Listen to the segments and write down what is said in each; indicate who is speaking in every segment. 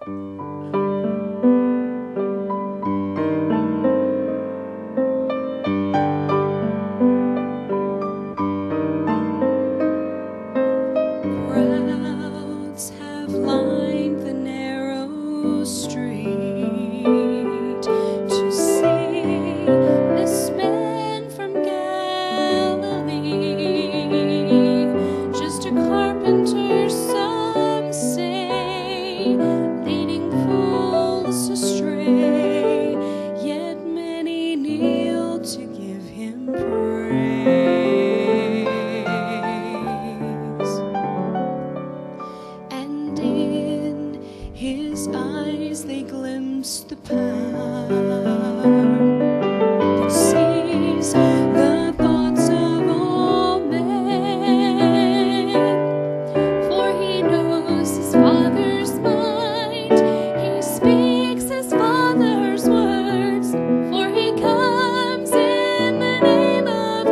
Speaker 1: Crowds have lined the narrow street to see this man from Galilee, just a carpenter, some say, leading fools astray, yet many kneel to give him praise. And in his eyes they glimpse the power that sees the thoughts of all men. For he knows his Father's mind, he speaks his Father's words, for he comes in the name of the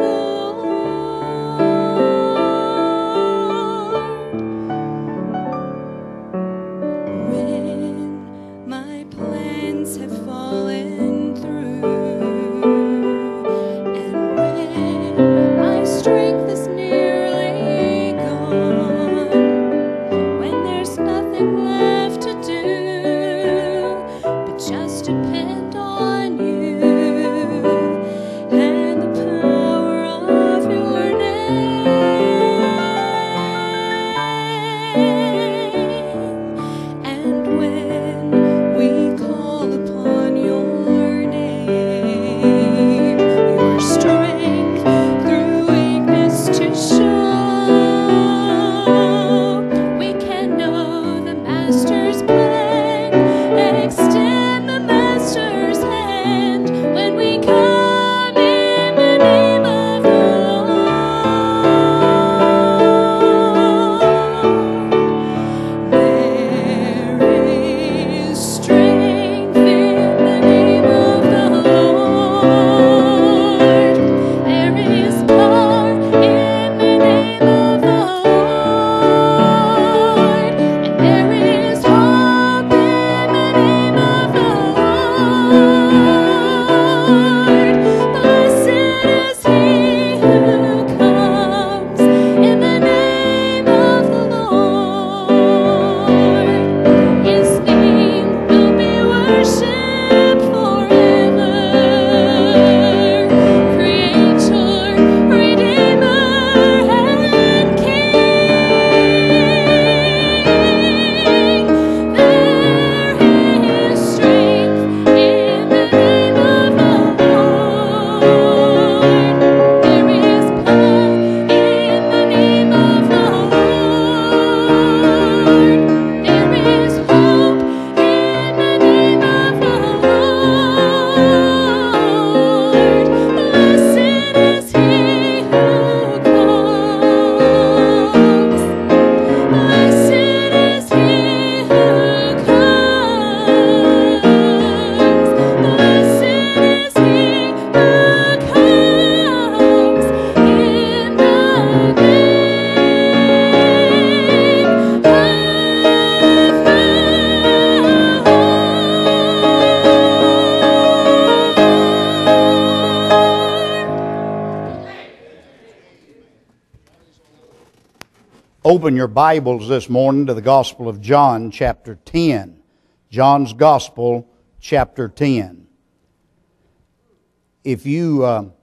Speaker 1: Lord. When my plans have fallen through, and when my strength is nearly gone, when there's nothing left to do but just depend on you and the power of your name. And when we call upon your name, your strength through weakness to show, we can know the Master's plan, extend the Master's hand when we come in the name of the Lord. There is strength in the name of the Lord. There is power in the name of the Lord. And there is hope in the name of the Lord. Blessed is he who comes in the name of the Lord. His name will be worshipped forever. Creator, Redeemer, and King. There is strength in the name of the Lord. There is power in the name of the Lord. There is hope in the name of the Lord. Blessed is he who comes. Blessed is he who comes. Blessed is he who comes in the name
Speaker 2: Open your Bibles this morning to the Gospel of John, chapter 10. John's Gospel, chapter 10. If you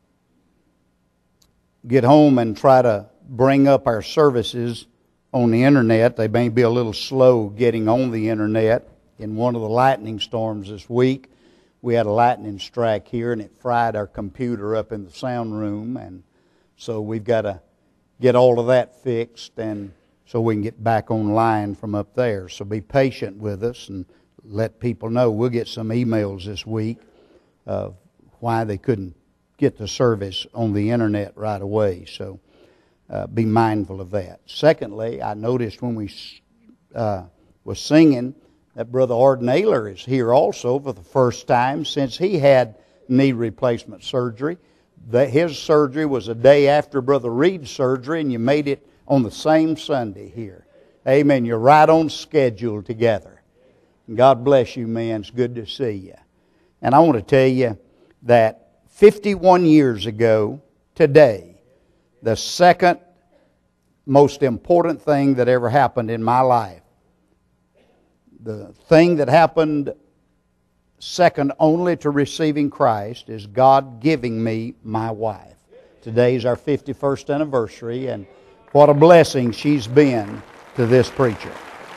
Speaker 2: get home and try to bring up our services on the internet, they may be a little slow getting on the internet. In one of the lightning storms this week, we had a lightning strike here and it fried our computer up in the sound room, and so we've got to get all of that fixed and so we can get back online from up there. So be patient with us and let people know. We'll get some emails this week of why they couldn't get the service on the internet right away. So be mindful of that. Secondly, I noticed when we was singing that Brother Ard Naylor is here also for the first time since he had knee replacement surgery. His surgery was a day after Brother Reed's surgery, and you made it on the same Sunday here. Amen. You're right on schedule together. God bless you, man. It's good to see you. And I want to tell you that 51 years ago today, the second most important thing that ever happened in my life, the thing that happened second only to receiving Christ, is God giving me my wife. Today's our 51st anniversary, and what a blessing she's been to this preacher.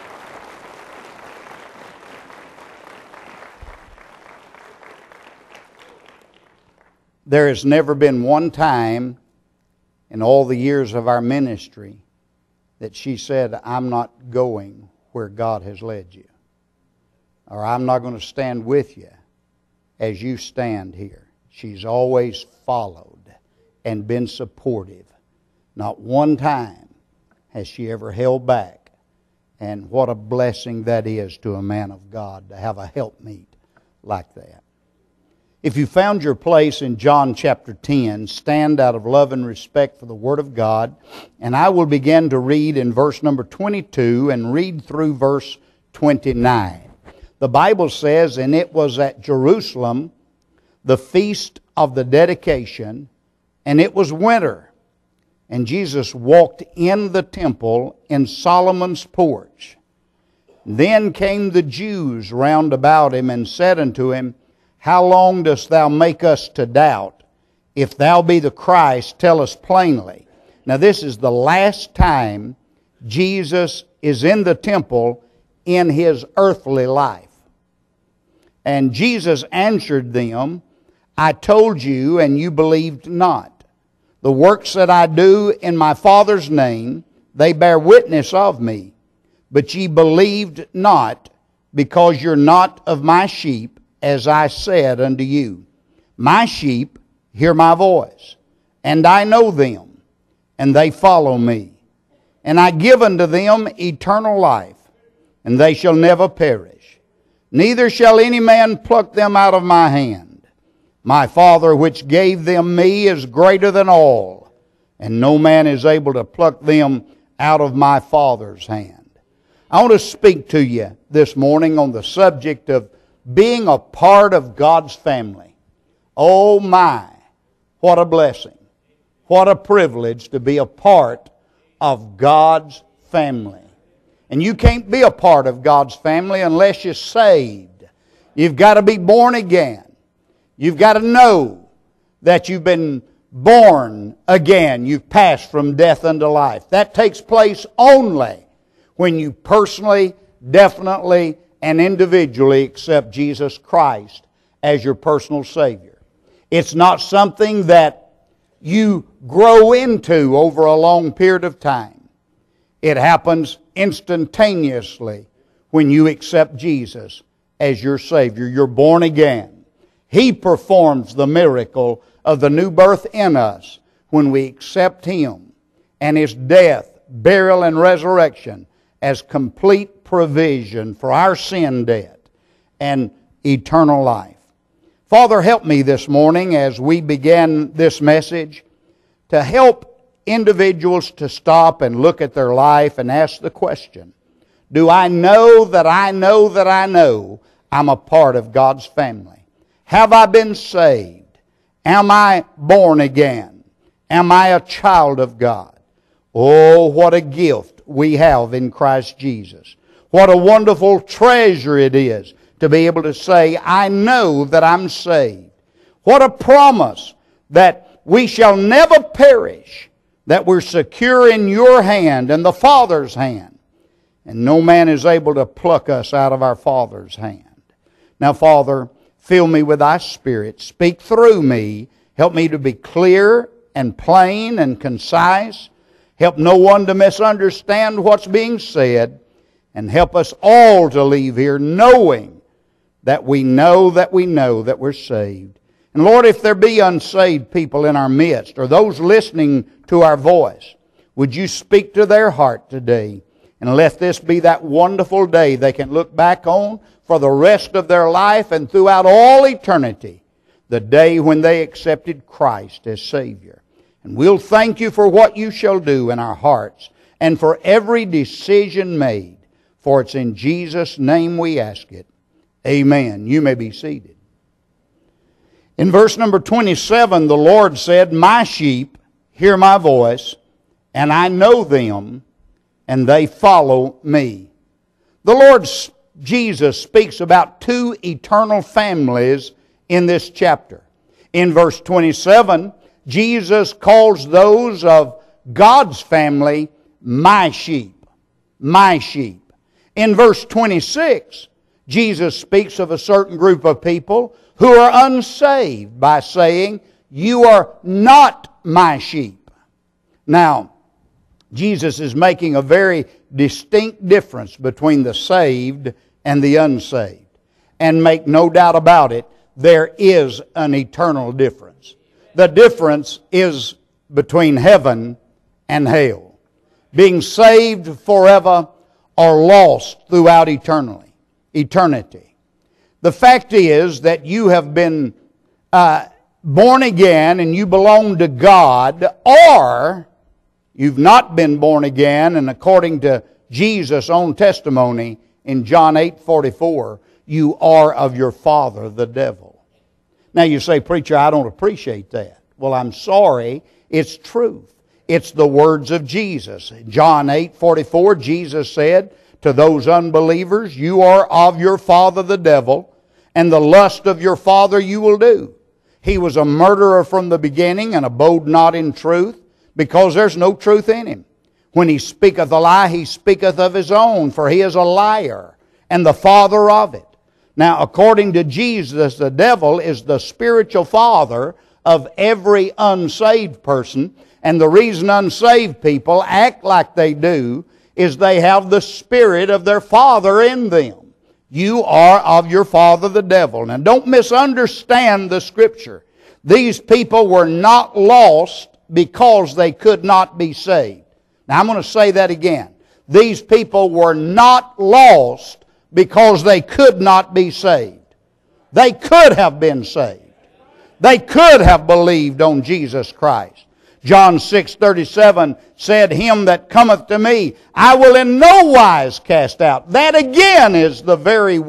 Speaker 2: There has never been one time in all the years of our ministry that she said, I'm not going where God has led you. Or I'm not going to stand with you as you stand here. She's always followed and been supportive. Not one time has she ever held back. And what a blessing that is to a man of God to have a helpmeet like that. If you found your place in John chapter 10, stand out of love and respect for the Word of God, and I will begin to read in verse number 22 and read through verse 29. The Bible says, and it was at Jerusalem, the feast of the dedication, and it was winter. And Jesus walked in the temple in Solomon's porch. Then came the Jews round about him and said unto him, How long dost thou make us to doubt? If thou be the Christ, tell us plainly. Now this is the last time Jesus is in the temple in His earthly life. And Jesus answered them, I told you, and you believed not. The works that I do in my Father's name, they bear witness of me. But ye believed not, because you're not of my sheep, as I said unto you. My sheep hear my voice, and I know them, and they follow me. And I give unto them eternal life, and they shall never perish. Neither shall any man pluck them out of my hand. My Father which gave them me is greater than all, and no man is able to pluck them out of my Father's hand. I want to speak to you this morning on the subject of being a part of God's family. Oh my, what a blessing. What a privilege to be a part of God's family. And you can't be a part of God's family unless you're saved. You've got to be born again. You've got to know that you've been born again. You've passed from death unto life. That takes place only when you personally, definitely, and individually accept Jesus Christ as your personal Savior. It's not something that you grow into over a long period of time. It happens instantaneously when you accept Jesus as your Savior. You're born again. He performs the miracle of the new birth in us when we accept Him and His death, burial, and resurrection as complete provision for our sin debt and eternal life. Father, help me this morning as we begin this message to help individuals to stop and look at their life and ask the question, do I know that I know that I know I'm a part of God's family? Have I been saved? Am I born again? Am I a child of God? Oh, what a gift we have in Christ Jesus. What a wonderful treasure it is to be able to say, I know that I'm saved. What a promise that we shall never perish, that we're secure in your hand and the Father's hand. And no man is able to pluck us out of our Father's hand. Now, Father, fill me with thy Spirit. Speak through me. Help me to be clear and plain and concise. Help no one to misunderstand what's being said. And help us all to leave here knowing that we know that we're saved. And Lord, if there be unsaved people in our midst, or those listening to our voice, would you speak to their heart today? And let this be that wonderful day they can look back on for the rest of their life and throughout all eternity, the day when they accepted Christ as Savior. And we'll thank you for what you shall do in our hearts and for every decision made. For it's in Jesus' name we ask it. Amen. You may be seated. In verse number 27, the Lord said, My sheep hear my voice, and I know them, and they follow me. The Lord Jesus speaks about two eternal families in this chapter. In verse 27, Jesus calls those of God's family my sheep. My sheep. In verse 26, Jesus speaks of a certain group of people who are unsaved by saying, You are not my sheep. Now, Jesus is making a very distinct difference between the saved and the unsaved. And make no doubt about it, there is an eternal difference. The difference is between heaven and hell. Being saved forever or lost throughout eternity. The fact is that you have been born again and you belong to God, or you've not been born again, and according to Jesus' own testimony in John 8:44, you are of your father, the devil. Now you say, Preacher, I don't appreciate that. Well, I'm sorry, it's truth. It's the words of Jesus. In John 8:44, Jesus said to those unbelievers, You are of your father the devil, and the lust of your father you will do. He was a murderer from the beginning, and abode not in truth, because there's no truth in him. When he speaketh a lie, he speaketh of his own, for he is a liar, and the father of it. Now, according to Jesus, the devil is the spiritual father of every unsaved person, and the reason unsaved people act like they do is they have the spirit of their father in them. You are of your father the devil. Now don't misunderstand the Scripture. These people were not lost because they could not be saved. Now I'm going to say that again. These people were not lost because they could not be saved. They could have been saved. They could have believed on Jesus Christ. John 6:37 said, Him that cometh to me, I will in no wise cast out. That again is the very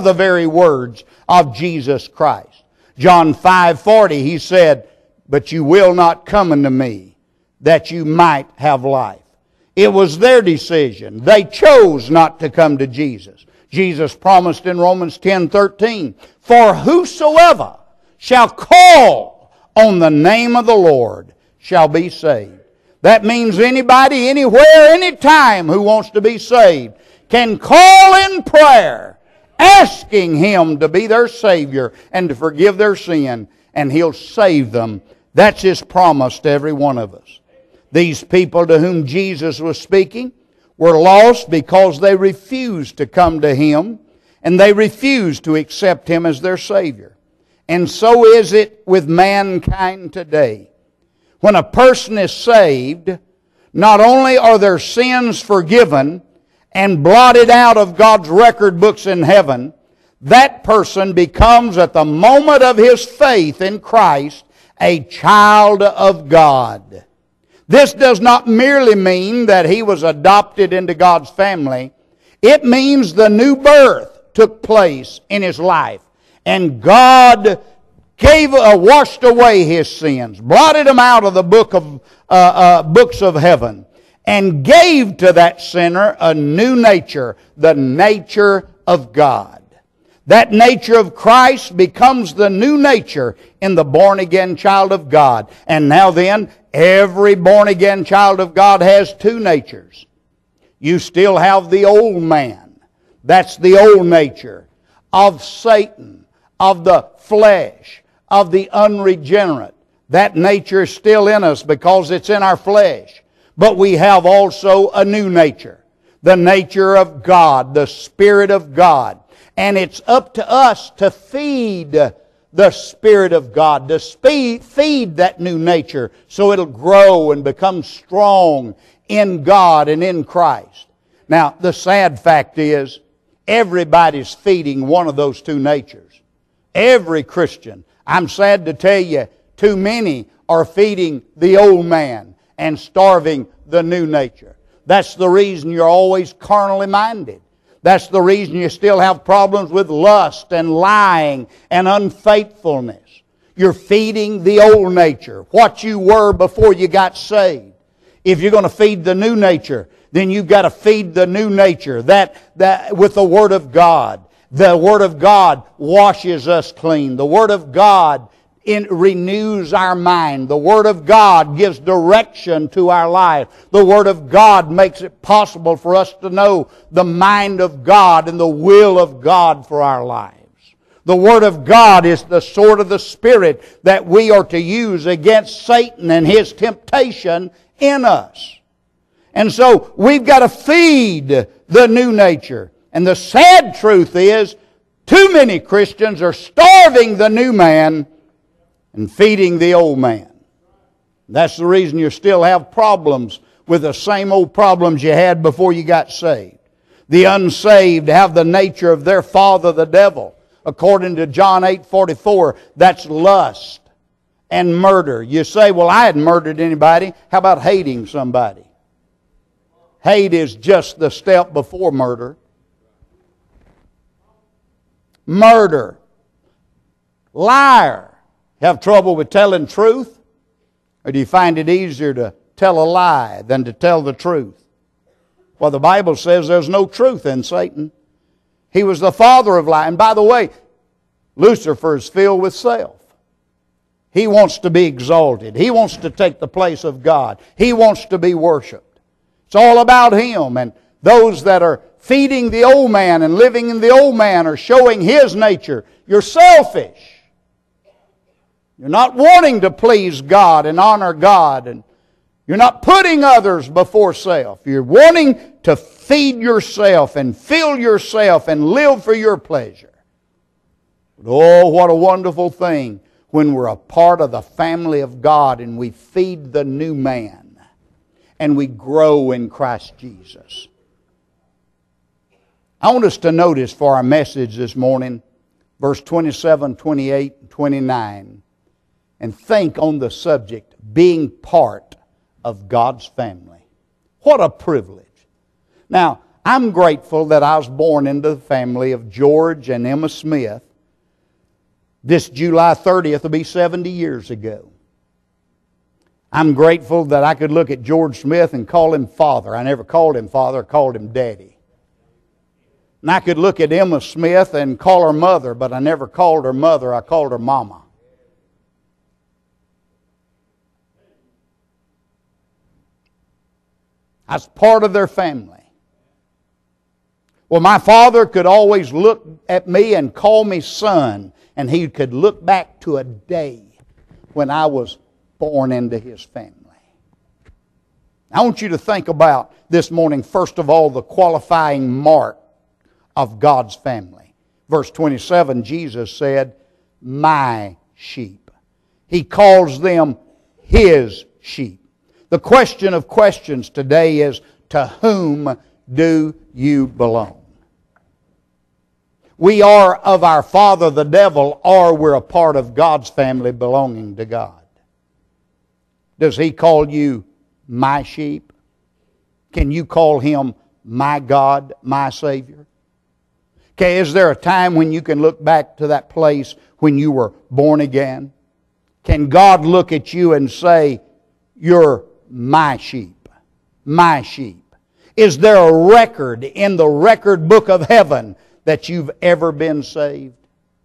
Speaker 2: words of Jesus Christ. John 5:40, He said, But you will not come unto me, that you might have life. It was their decision. They chose not to come to Jesus. Jesus promised in Romans 10:13, For whosoever shall call on the name of the Lord shall be saved. That means anybody, anywhere, anytime who wants to be saved can call in prayer, asking Him to be their Savior and to forgive their sin, and He'll save them. That's His promise to every one of us. These people to whom Jesus was speaking were lost because they refused to come to Him, and they refused to accept Him as their Savior. And so is it with mankind today. When a person is saved, not only are their sins forgiven and blotted out of God's record books in heaven, that person becomes, at the moment of his faith in Christ, a child of God. This does not merely mean that he was adopted into God's family. It means the new birth took place in his life, and God washed away his sins, blotted them out of the books of heaven, and gave to that sinner a new nature, the nature of God. That nature of Christ becomes the new nature in the born-again child of God. And now then, every born-again child of God has two natures. You still have the old man. That's the old nature of Satan, of the flesh, of the unregenerate. That nature is still in us because it's in our flesh. But we have also a new nature, the nature of God, the Spirit of God. And it's up to us to feed the Spirit of God, to feed that new nature so it'll grow and become strong in God and in Christ. Now, the sad fact is, everybody's feeding one of those two natures. Every Christian. I'm sad to tell you, too many are feeding the old man and starving the new nature. That's the reason you're always carnally minded. That's the reason you still have problems with lust and lying and unfaithfulness. You're feeding the old nature, what you were before you got saved. If you're going to feed the new nature, then you've got to feed the new nature that with the Word of God. The Word of God washes us clean. The Word of God renews our mind. The Word of God gives direction to our life. The Word of God makes it possible for us to know the mind of God and the will of God for our lives. The Word of God is the sword of the Spirit that we are to use against Satan and his temptation in us. And so we've got to feed the new nature. And the sad truth is, too many Christians are starving the new man and feeding the old man. That's the reason you still have problems with the same old problems you had before you got saved. The unsaved have the nature of their father, the devil. According to John 8:44, that's lust and murder. You say, well, I hadn't murdered anybody. How about hating somebody? Hate is just the step before murder. Murder. Liar. Have trouble with telling truth? Or do you find it easier to tell a lie than to tell the truth? Well, the Bible says there's no truth in Satan. He was the father of lie. And by the way, Lucifer is filled with self. He wants to be exalted. He wants to take the place of God. He wants to be worshiped. It's all about him. And those that are feeding the old man and living in the old man are showing his nature. You're selfish. You're not wanting to please God and honor God. And you're not putting others before self. You're wanting to feed yourself and fill yourself and live for your pleasure. But oh, what a wonderful thing when we're a part of the family of God and we feed the new man and we grow in Christ Jesus. I want us to notice for our message this morning, verse 27, 28, and 29, and think on the subject, being part of God's family. What a privilege. Now, I'm grateful that I was born into the family of George and Emma Smith. This July 30th will be 70 years ago. I'm grateful that I could look at George Smith and call him Father. I never called him Father, I called him Daddy. And I could look at Emma Smith and call her Mother, but I never called her Mother, I called her Mama. I was part of their family. Well, my father could always look at me and call me son, and he could look back to a day when I was born into his family. I want you to think about this morning, first of all, the qualifying mark of God's family. Verse 27, Jesus said, my sheep. He calls them his sheep. The question of questions today is, to whom do you belong? We are of our father the devil, or we're a part of God's family belonging to God. Does he call you my sheep? Can you call him my God, my Savior? Okay, is there a time when you can look back to that place when you were born again? Can God look at you and say, you're my sheep, my sheep? Is there a record in the record book of heaven that you've ever been saved?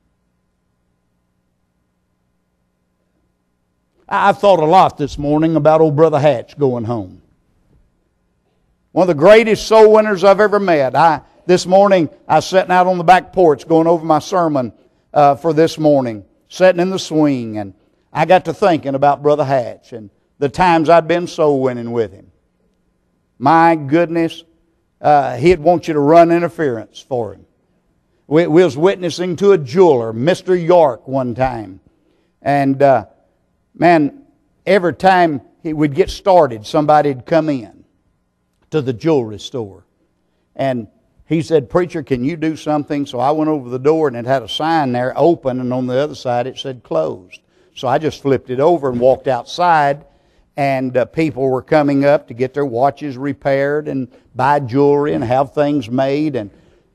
Speaker 2: I've thought a lot this morning about old Brother Hatch going home. One of the greatest soul winners I've ever met. This morning, I was sitting out on the back porch going over my sermon for this morning, sitting in the swing, and I got to thinking about Brother Hatch and the times I'd been soul winning with him. My goodness, he'd want you to run interference for him. We was witnessing to a jeweler, Mr. York, one time. And man, every time he would get started, somebody'd come in to the jewelry store. And he said, preacher, can you do something? So I went over the door and it had a sign there, open, and on the other side it said closed. So I just flipped it over and walked outside, and people were coming up to get their watches repaired and buy jewelry and have things made. And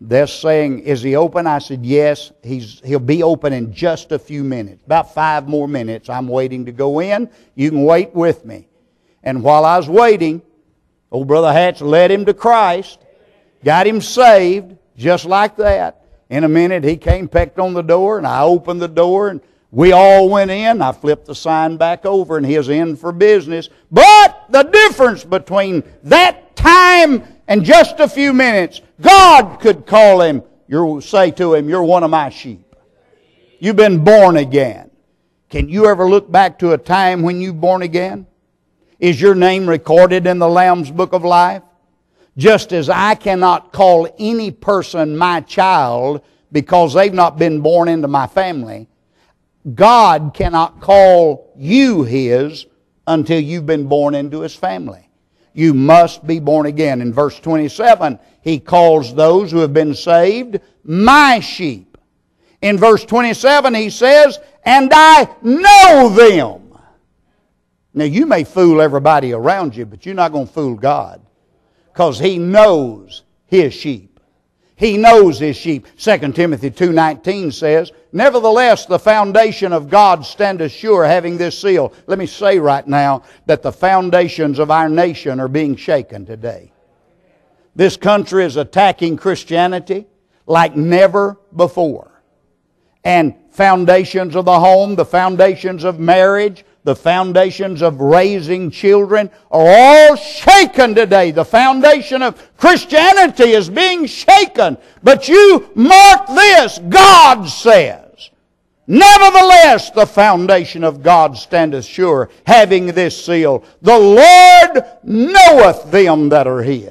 Speaker 2: They're saying, is he open? I said, yes. He'll be open in just a few minutes. About 5 more minutes. I'm waiting to go in. You can wait with me. And while I was waiting, old Brother Hatch led him to Christ, got him saved, just like that. In a minute, he came, pecked on the door, and I opened the door, and we all went in. I flipped the sign back over, and he was in for business. But the difference between that time and just a few minutes, God could call him, say to him, you're one of my sheep. You've been born again. Can you ever look back to a time when you were born again? Is your name recorded in the Lamb's Book of Life? Just as I cannot call any person my child because they've not been born into my family, God cannot call you His until you've been born into His family. You must be born again. In verse 27, He calls those who have been saved my sheep. In verse 27, He says, and I know them. Now, you may fool everybody around you, but you're not going to fool God, because He knows His sheep. He knows His sheep. 2 Timothy 2:19 says, nevertheless, the foundation of God standeth sure, having this seal. Let me say right now that the foundations of our nation are being shaken today. This country is attacking Christianity like never before. And foundations of the home, the foundations of marriage, the foundations of raising children are all shaken today. The foundation of Christianity is being shaken. But you mark this, God says, nevertheless the foundation of God standeth sure, having this seal, the Lord knoweth them that are His.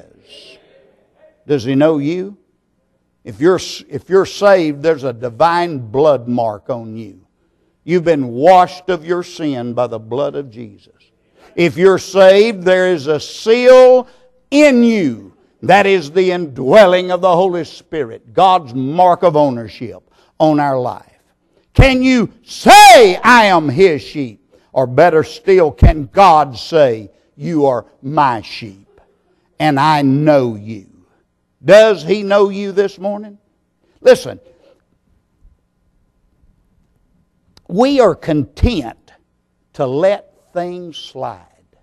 Speaker 2: Does He know you? If you're saved, there's a divine blood mark on you. You've been washed of your sin by the blood of Jesus. If you're saved, there is a seal in you. That is the indwelling of the Holy Spirit, God's mark of ownership on our life. Can you say, I am His sheep? Or better still, can God say, you are my sheep, and I know you? Does He know you this morning? Listen. We are content to let things slide.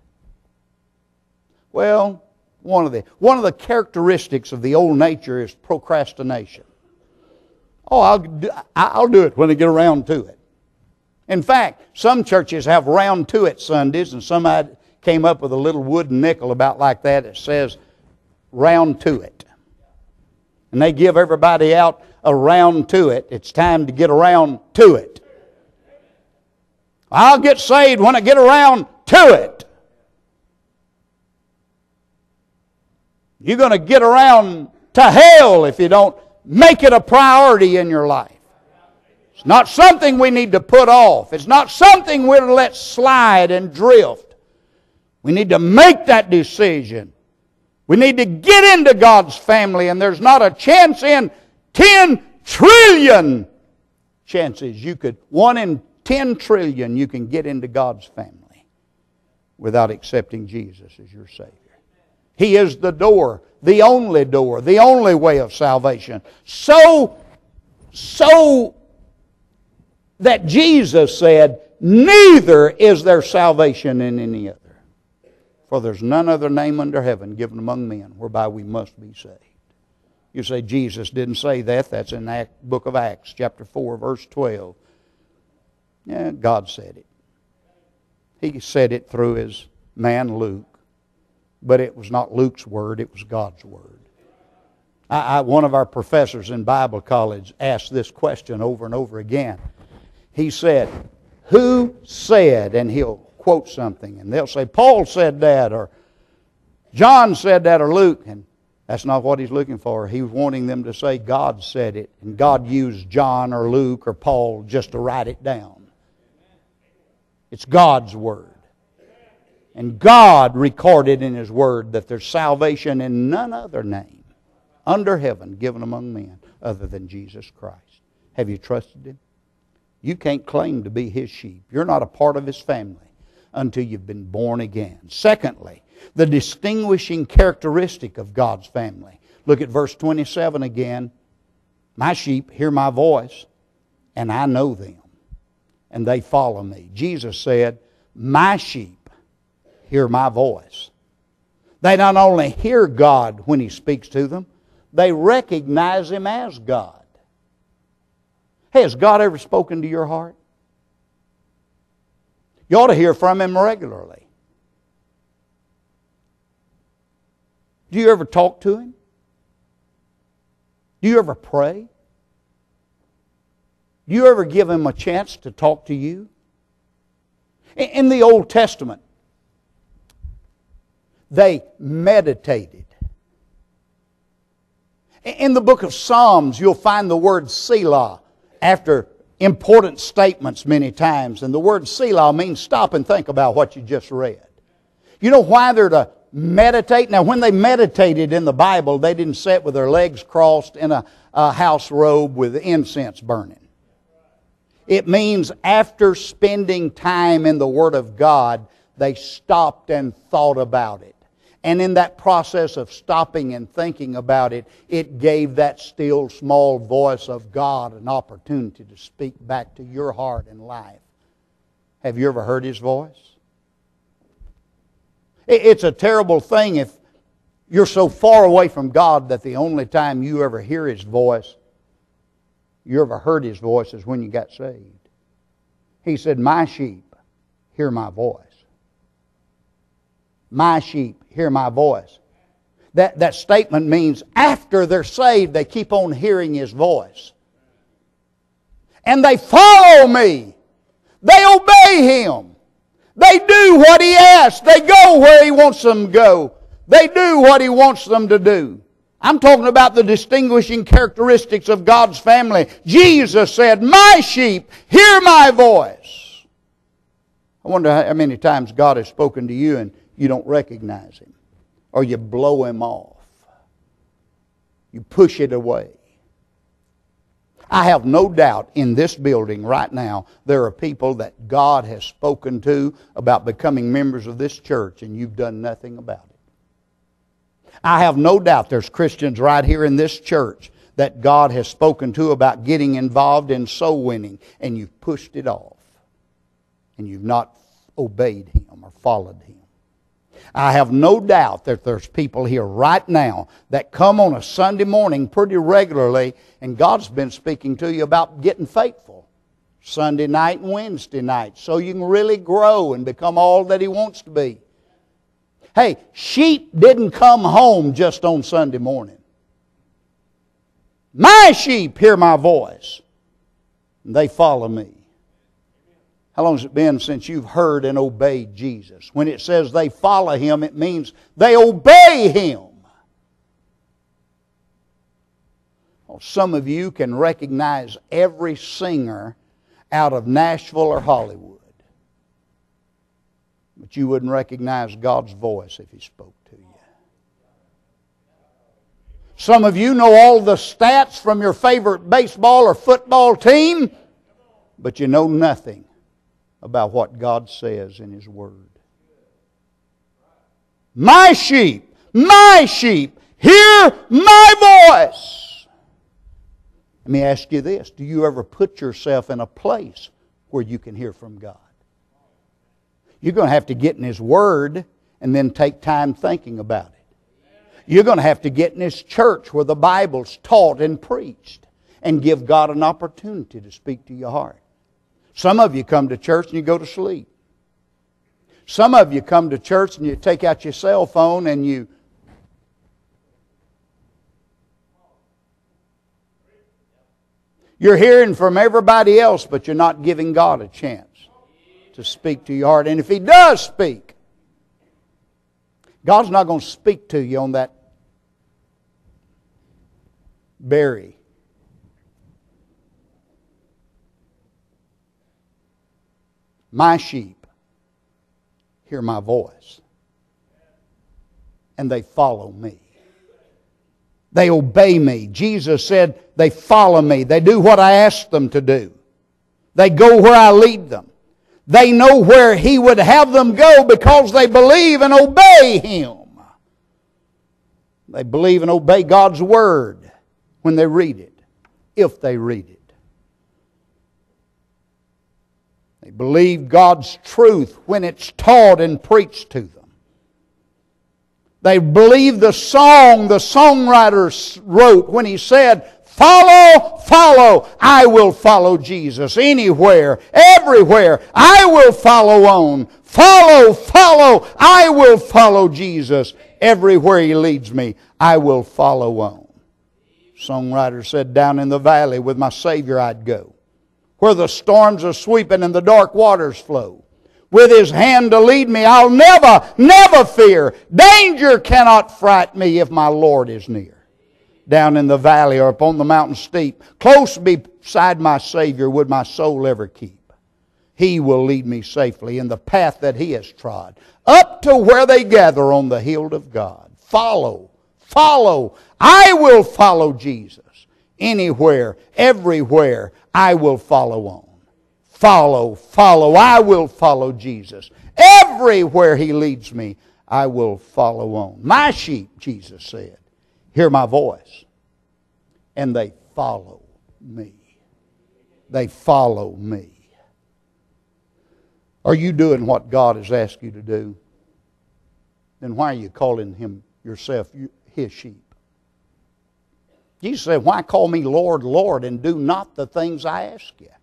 Speaker 2: Well, one of the characteristics of the old nature is procrastination. Oh, I'll do it when I get around to it. In fact, some churches have round to it Sundays, and somebody came up with a little wooden nickel about like that that says round to it. And they give everybody out a round to it. It's time to get around to it. I'll get saved when I get around to it. You're going to get around to hell if you don't make it a priority in your life. It's not something we need to put off. It's not something we're to let slide and drift. We need to make that decision. We need to get into God's family, and there's not a chance in 10 trillion chances you could, 1 in 10 trillion you can get into God's family without accepting Jesus as your Savior. He is the door, the only way of salvation. So that Jesus said, neither is there salvation in any other. For there's none other name under heaven given among men whereby we must be saved. You say Jesus didn't say that. That's in the book of Acts, chapter 4, verse 12. Yeah, God said it. He said it through His man Luke. But it was not Luke's word, it was God's word. One of our professors in Bible college asked this question over and over again. He said, who said, and he'll quote something, and they'll say, Paul said that, or John said that, or Luke, and that's not what he's looking for. He was wanting them to say God said it, and God used John or Luke or Paul just to write it down. It's God's Word. And God recorded in His Word that there's salvation in none other name under heaven given among men other than Jesus Christ. Have you trusted Him? You can't claim to be His sheep. You're not a part of His family until you've been born again. Secondly, the distinguishing characteristic of God's family. Look at verse 27 again. My sheep hear my voice, and I know them, and they follow me. Jesus said, my sheep hear my voice. They not only hear God when He speaks to them, they recognize Him as God. Hey, has God ever spoken to your heart? You ought to hear from Him regularly. Do you ever talk to Him? Do you ever pray? Do you ever give Him a chance to talk to you? In the Old Testament, they meditated. In the book of Psalms, you'll find the word Selah after important statements many times. And the word Selah means stop and think about what you just read. You know why they're to meditate? Now, when they meditated in the Bible, they didn't sit with their legs crossed in a house robe with incense burning. It means after spending time in the Word of God, they stopped and thought about it. And in that process of stopping and thinking about it, it gave that still small voice of God an opportunity to speak back to your heart and life. Have you ever heard His voice? It's a terrible thing if you're so far away from God that the only time you ever hear His voice, you ever heard His voice, is when you got saved. He said, my sheep hear my voice. My sheep hear my voice. That statement means after they're saved, they keep on hearing His voice. And they follow me. They obey Him. They do what He asks. They go where He wants them to go. They do what He wants them to do. I'm talking about the distinguishing characteristics of God's family. Jesus said, my sheep hear my voice. I wonder how many times God has spoken to you and you don't recognize Him. Or you blow Him off. You push it away. I have no doubt in this building right now there are people that God has spoken to about becoming members of this church and you've done nothing about it. I have no doubt there's Christians right here in this church that God has spoken to about getting involved in soul winning and you've pushed it off and you've not obeyed Him or followed Him. I have no doubt that there's people here right now that come on a Sunday morning pretty regularly and God's been speaking to you about getting faithful Sunday night and Wednesday night so you can really grow and become all that He wants to be. Hey, sheep didn't come home just on Sunday morning. My sheep hear my voice and they follow me. How long has it been since you've heard and obeyed Jesus? When it says they follow Him, it means they obey Him. Well, some of you can recognize every singer out of Nashville or Hollywood. But you wouldn't recognize God's voice if He spoke to you. Some of you know all the stats from your favorite baseball or football team, but you know nothing about what God says in His Word. My sheep, hear my voice. Let me ask you this. Do you ever put yourself in a place where you can hear from God? You're going to have to get in His Word and then take time thinking about it. You're going to have to get in His church where the Bible's taught and preached and give God an opportunity to speak to your heart. Some of you come to church and you go to sleep. Some of you come to church and you take out your cell phone and you're hearing from everybody else, but you're not giving God a chance to speak to your heart. And if He does speak, God's not going to speak to you on that berry. My sheep hear my voice, and they follow me. They obey me. Jesus said they follow me. They do what I ask them to do. They go where I lead them. They know where He would have them go because they believe and obey Him. They believe and obey God's Word when they read it. if they read it. They believe God's truth when it's taught and preached to them. They believe the song the songwriter wrote when he said, "Follow, follow, I will follow Jesus. Anywhere, everywhere, I will follow on. Follow, follow, I will follow Jesus. Everywhere He leads me, I will follow on." Songwriter said, "Down in the valley with my Savior I'd go, where the storms are sweeping and the dark waters flow. With His hand to lead me, I'll never, never fear. Danger cannot fright me if my Lord is near. Down in the valley or upon the mountain steep, close beside my Savior would my soul ever keep. He will lead me safely in the path that He has trod, up to where they gather on the hill of God. Follow, follow, I will follow Jesus. Anywhere, everywhere, I will follow on. Follow, follow, I will follow Jesus. Everywhere He leads me, I will follow on. My sheep," Jesus said, "hear my voice, and they follow me." They follow me. Are you doing what God has asked you to do? Then why are you calling yourself His sheep? Jesus said, "Why call me Lord, Lord, and do not the things I ask you?"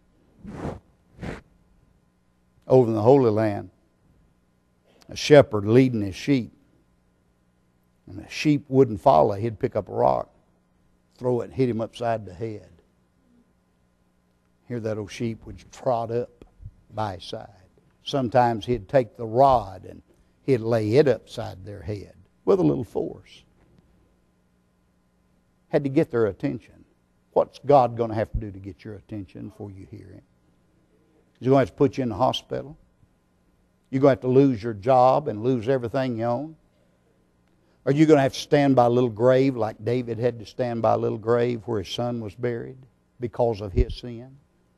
Speaker 2: Over in the Holy Land, a shepherd leading his sheep. And the sheep wouldn't follow. He'd pick up a rock, throw it, and hit him upside the head. Here that old sheep would trot up by his side. Sometimes he'd take the rod and he'd lay it upside their head with a little force. Had to get their attention. What's God going to have to do to get your attention before you hear Him? Is He going to have to put you in the hospital? You're going to have to lose your job and lose everything you own? Are you going to have to stand by a little grave like David had to stand by a little grave where his son was buried because of his sin?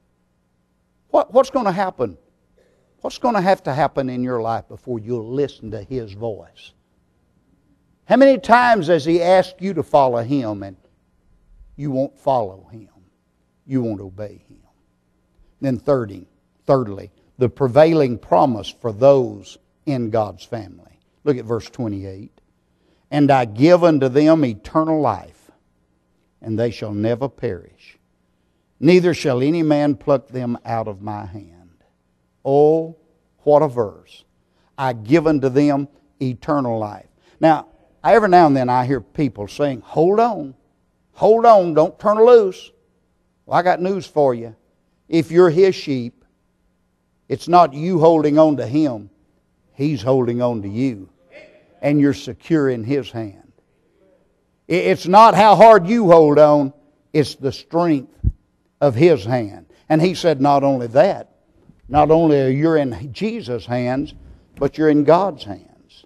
Speaker 2: What's going to happen? What's going to have to happen in your life before you'll listen to His voice? How many times has He asked you to follow Him and you won't follow Him? You won't obey Him. Then thirdly, the prevailing promise for those in God's family. Look at verse 28. "And I give unto them eternal life, and they shall never perish. Neither shall any man pluck them out of my hand." Oh, what a verse. "I give unto them eternal life." Now, every now and then I hear people saying, hold on, don't turn loose. Well, I got news for you. If you're His sheep, it's not you holding on to Him. He's holding on to you. And you're secure in His hand. It's not how hard you hold on. It's the strength of His hand. And He said not only that. Not only are you in Jesus' hands, but you're in God's hands.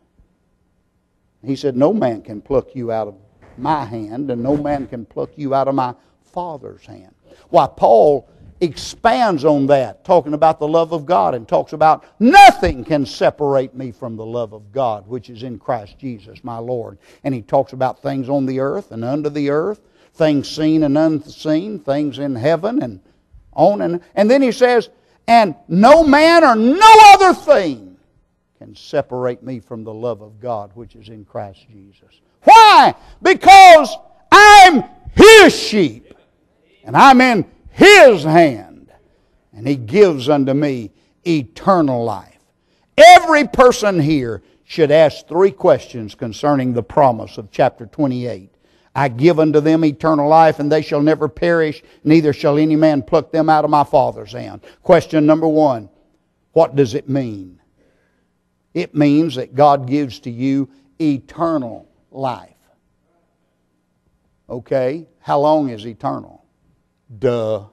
Speaker 2: He said no man can pluck you out of my hand, and no man can pluck you out of my Father's hand. Why, Paul expands on that, talking about the love of God, and talks about nothing can separate me from the love of God, which is in Christ Jesus my Lord. And he talks about things on the earth and under the earth, things seen and unseen, things in heaven and on. And then he says, "And no man or no other thing can separate me from the love of God, which is in Christ Jesus." Why? Because I'm His sheep, and I'm in His hand, and He gives unto me eternal life. Every person here should ask 3 questions concerning the promise of chapter 28. "I give unto them eternal life, and they shall never perish, neither shall any man pluck them out of my Father's hand." Question number 1, what does it mean? It means that God gives to you eternal life. Okay, how long is eternal? Duh.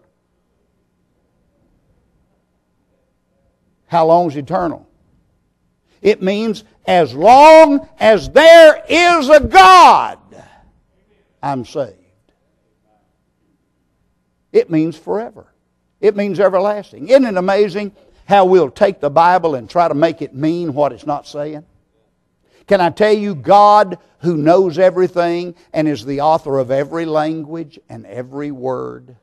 Speaker 2: How long is eternal? It means as long as there is a God, I'm saved. It means forever. It means everlasting. Isn't it amazing how we'll take the Bible and try to make it mean what it's not saying? Can I tell you, God, who knows everything and is the author of every language and every word,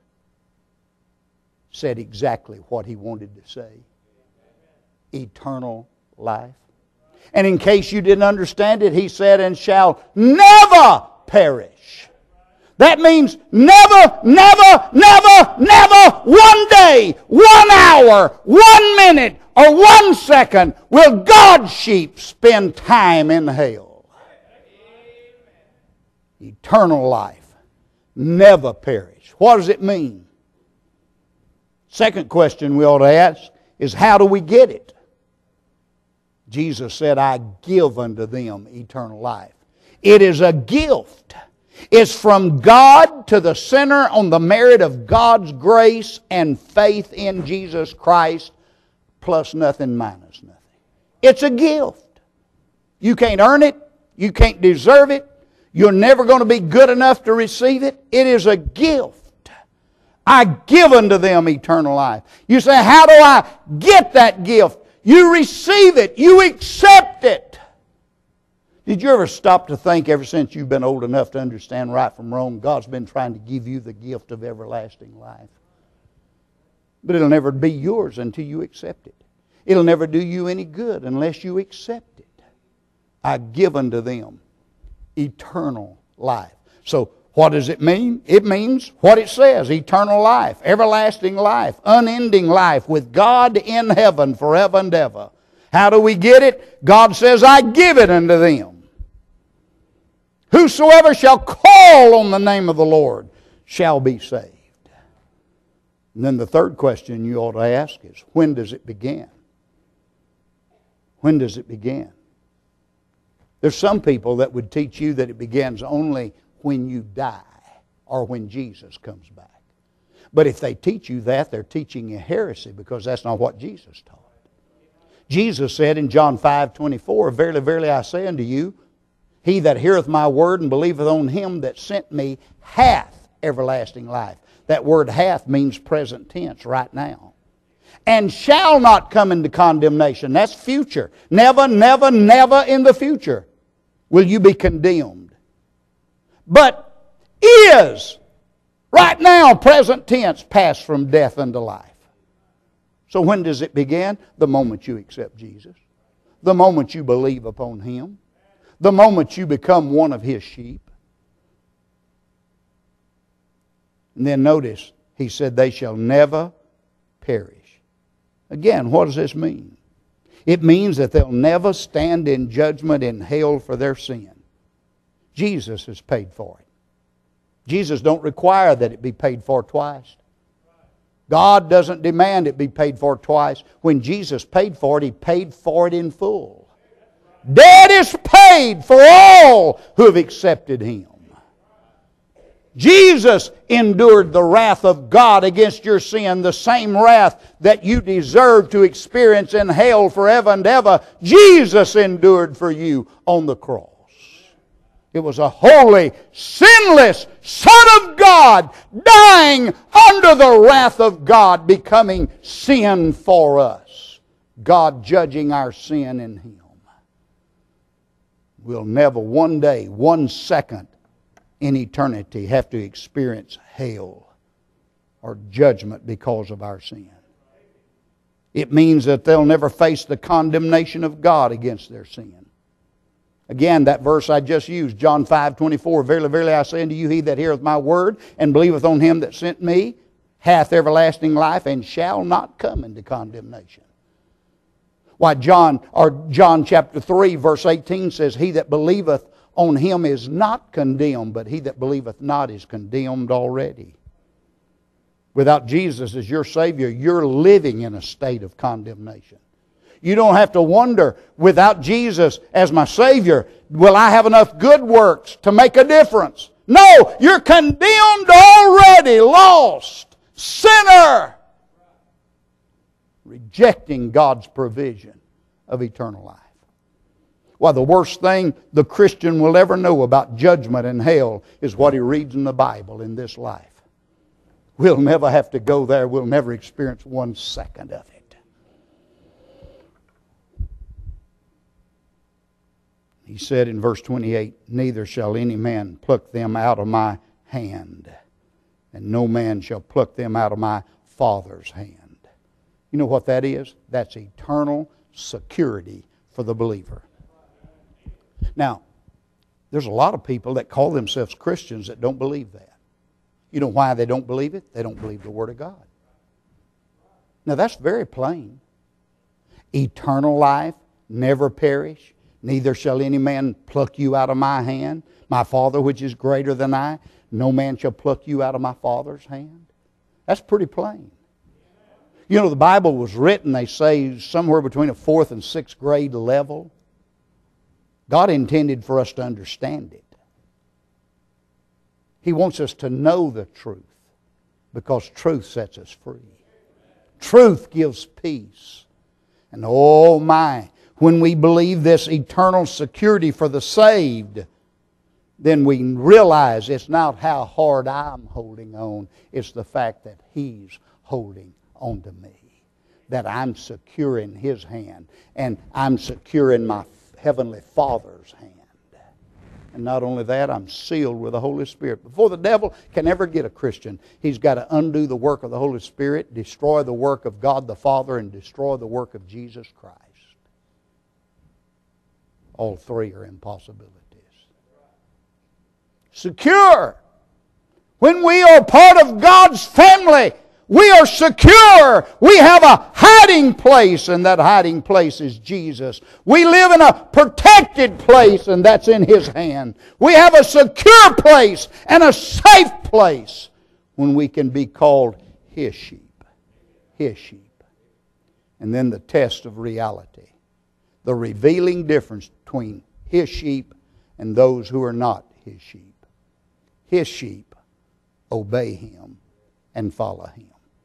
Speaker 2: said exactly what He wanted to say. Eternal life. And in case you didn't understand it, He said, and shall never perish. That means never, never, never, never, one day, 1 hour, 1 minute, or 1 second will God's sheep spend time in hell. Eternal life. Never perish. What does it mean? Second question we ought to ask is, how do we get it? Jesus said, I give unto them eternal life. It is a gift. It's from God to the sinner on the merit of God's grace and faith in Jesus Christ, plus nothing minus nothing. It's a gift. You can't earn it. You can't deserve it. You're never going to be good enough to receive it. It is a gift. I give unto them eternal life. You say, how do I get that gift? You receive it. You accept it. Did you ever stop to think, ever since you've been old enough to understand right from wrong, God's been trying to give you the gift of everlasting life? But it'll never be yours until you accept it. It'll never do you any good unless you accept it. I give unto them eternal life. So what does it mean? It means what it says, eternal life, everlasting life, unending life with God in heaven forever and ever. How do we get it? God says, I give it unto them. Whosoever shall call on the name of the Lord shall be saved. And then the third question you ought to ask is, when does it begin? When does it begin? There's some people that would teach you that it begins only when you die or when Jesus comes back. But if they teach you that, they're teaching you heresy, because that's not what Jesus taught. Jesus said in John 5:24, Verily, verily, I say unto you, he that heareth my word and believeth on him that sent me hath everlasting life. That word hath means present tense, right now. And shall not come into condemnation. That's future. Never, never, never in the future will you be condemned. But is, right now, present tense, passed from death unto life. So when does it begin? The moment you accept Jesus. The moment you believe upon Him. The moment you become one of His sheep. And then notice, He said, they shall never perish. Again, what does this mean? It means that they'll never stand in judgment in hell for their sin. Jesus has paid for it. Jesus don't require that it be paid for twice. God doesn't demand it be paid for twice. When Jesus paid for it, He paid for it in full. Debt is paid for all who have accepted Him. Jesus endured the wrath of God against your sin, the same wrath that you deserve to experience in hell forever and ever. Jesus endured for you on the cross. It was a holy, sinless Son of God dying under the wrath of God, becoming sin for us. God judging our sin in Him. We'll never one day, 1 second in eternity have to experience hell or judgment because of our sin. It means that they'll never face the condemnation of God against their sin. Again, that verse I just used, John 5:24, Verily, verily, I say unto you, he that heareth my word and believeth on him that sent me hath everlasting life and shall not come into condemnation. Why, John chapter 3, verse 18 says, he that believeth on him is not condemned, but he that believeth not is condemned already. Without Jesus as your Savior, you're living in a state of condemnation. You don't have to wonder, without Jesus as my Savior, will I have enough good works to make a difference? No, you're condemned already, lost, sinner, rejecting God's provision of eternal life. Why, the worst thing the Christian will ever know about judgment and hell is what he reads in the Bible in this life. We'll never have to go there. We'll never experience 1 second of it. He said in verse 28, neither shall any man pluck them out of my hand, and no man shall pluck them out of my Father's hand. You know what that is? That's eternal security for the believer. Now, there's a lot of people that call themselves Christians that don't believe that. You know why they don't believe it? They don't believe the Word of God. Now, that's very plain. Eternal life, never perish. Neither shall any man pluck you out of my hand. My Father which is greater than I, no man shall pluck you out of my Father's hand. That's pretty plain. You know, the Bible was written, they say, somewhere between a 4th and 6th grade level. God intended for us to understand it. He wants us to know the truth because truth sets us free. Truth gives peace. And oh my, when we believe this eternal security for the saved, then we realize it's not how hard I'm holding on. It's the fact that He's holding on to me. That I'm secure in His hand. And I'm secure in my Heavenly Father's hand. And not only that, I'm sealed with the Holy Spirit. Before the devil can ever get a Christian, he's got to undo the work of the Holy Spirit, destroy the work of God the Father, and destroy the work of Jesus Christ. All three are impossibilities. Secure. When we are part of God's family, we are secure. We have a hiding place, and that hiding place is Jesus. We live in a protected place, and that's in His hand. We have a secure place and a safe place when we can be called His sheep. His sheep. And then the test of reality. The revealing difference between His sheep and those who are not His sheep. His sheep obey Him and follow Him.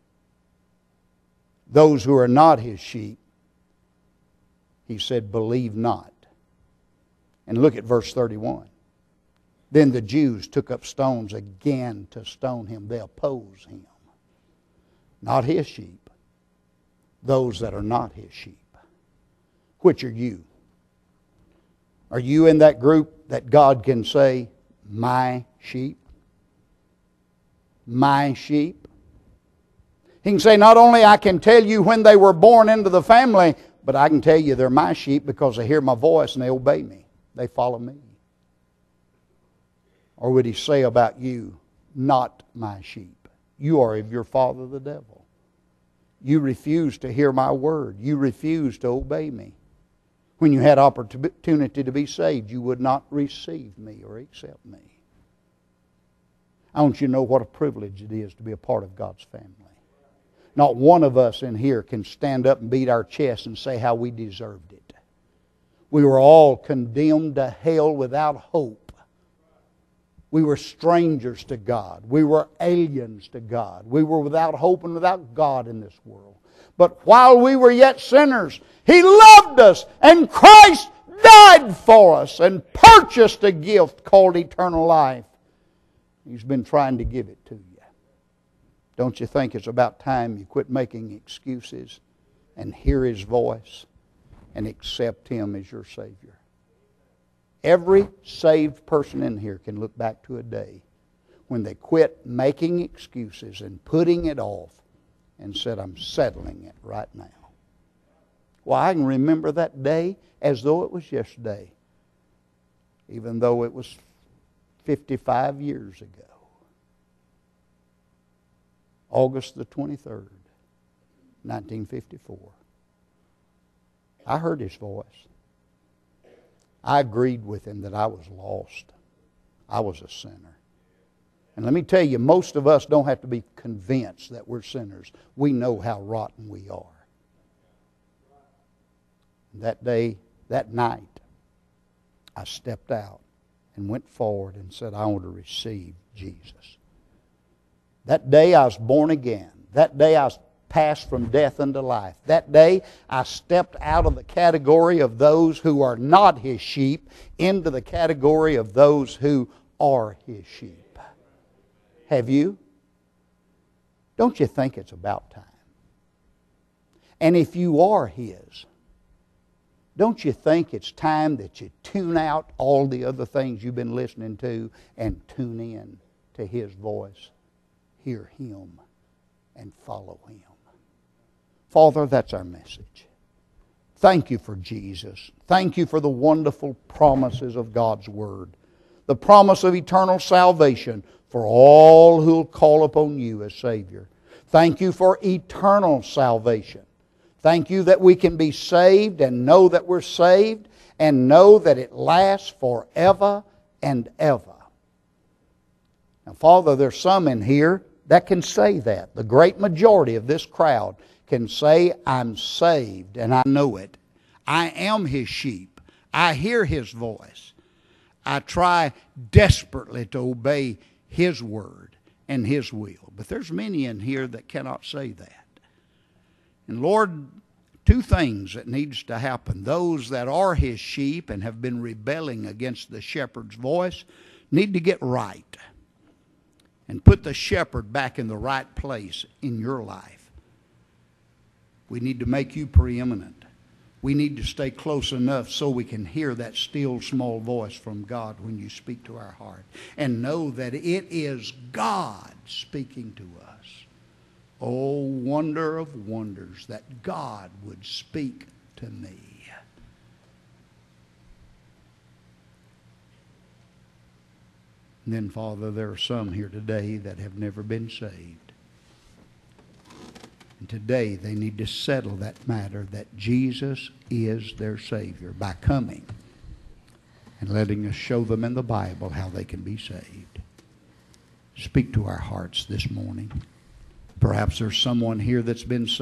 Speaker 2: Those who are not His sheep, He said, believe not. And look at verse 31. Then the Jews took up stones again to stone Him. They oppose Him. Not His sheep. Those that are not His sheep. Which are you? Are you in that group that God can say, my sheep? My sheep? He can say, not only I can tell you when they were born into the family, but I can tell you they're my sheep because they hear my voice and they obey me. They follow me. Or would He say about you, not my sheep? You are of your father the devil. You refuse to hear my word. You refuse to obey me. When you had opportunity to be saved, you would not receive me or accept me. I want you to know what a privilege it is to be a part of God's family. Not one of us in here can stand up and beat our chest and say how we deserved it. We were all condemned to hell without hope. We were strangers to God. We were aliens to God. We were without hope and without God in this world. But while we were yet sinners, He loved us, and Christ died for us and purchased a gift called eternal life. He's been trying to give it to you. Don't you think it's about time you quit making excuses and hear His voice and accept Him as your Savior? Every saved person in here can look back to a day when they quit making excuses and putting it off and said, I'm settling it right now. Well, I can remember that day as though it was yesterday, even though it was 55 years ago. August the 23rd, 1954. I heard His voice. I agreed with Him that I was lost. I was a sinner. And let me tell you, most of us don't have to be convinced that we're sinners. We know how rotten we are. That day, that night, I stepped out and went forward and said, I want to receive Jesus. That day I was born again. That day I was passed from death unto life. That day I stepped out of the category of those who are not His sheep into the category of those who are His sheep. Have you? Don't you think it's about time? And if you are His, don't you think it's time that you tune out all the other things you've been listening to and tune in to His voice? Hear Him and follow Him. Father, that's our message. Thank you for Jesus. Thank you for the wonderful promises of God's Word. The promise of eternal salvation for all who will call upon you as Savior. Thank you for eternal salvation. Thank you that we can be saved and know that we're saved and know that it lasts forever and ever. Now, Father, there's some in here that can say that. The great majority of this crowd can say, I'm saved and I know it. I am His sheep. I hear His voice. I try desperately to obey His word and His will. But there's many in here that cannot say that. And Lord, two things that needs to happen. Those that are His sheep and have been rebelling against the shepherd's voice need to get right and put the shepherd back in the right place in your life. We need to make you preeminent. We need to stay close enough so we can hear that still small voice from God when you speak to our heart and know that it is God speaking to us. Oh, wonder of wonders that God would speak to me. And then, Father, there are some here today that have never been saved. And today they need to settle that matter that Jesus is their Savior by coming and letting us show them in the Bible how they can be saved. Speak to our hearts this morning. Perhaps there's someone here that's been saved